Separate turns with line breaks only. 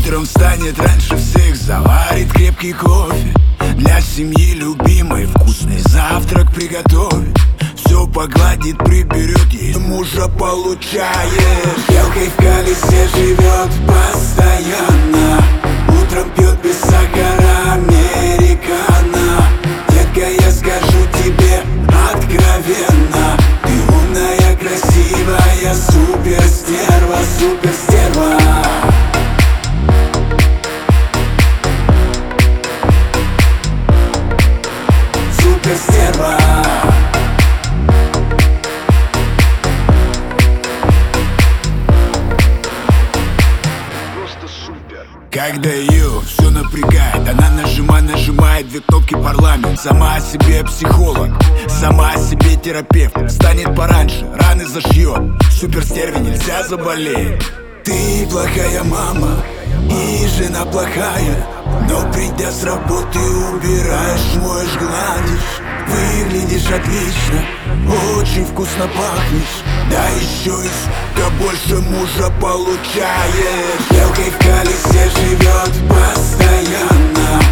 Утром встанет раньше всех, заварит крепкий кофе, для семьи любимой вкусный завтрак приготовит. Все погладит, приберет, ей мужа получает. Белкой в колесе живет постоянно, утром пьет без сахара американо. Детка, я скажу тебе откровенно, ты умная, красивая, суперстерва, суперстерва. Суперстерва. Когда ее все напрягает, она нажимает две кнопки парламент. Сама о себе психолог, сама о себе терапевт. Встанет пораньше, раны зашьет, суперстерве нельзя заболеть. Ты плохая мама и жена плохая, но придя с работы убираешь, моешь, гладишь. Выглядишь отлично, очень вкусно пахнешь, да еще и сука больше мужа получаешь. Белкой в колесе живет постоянно,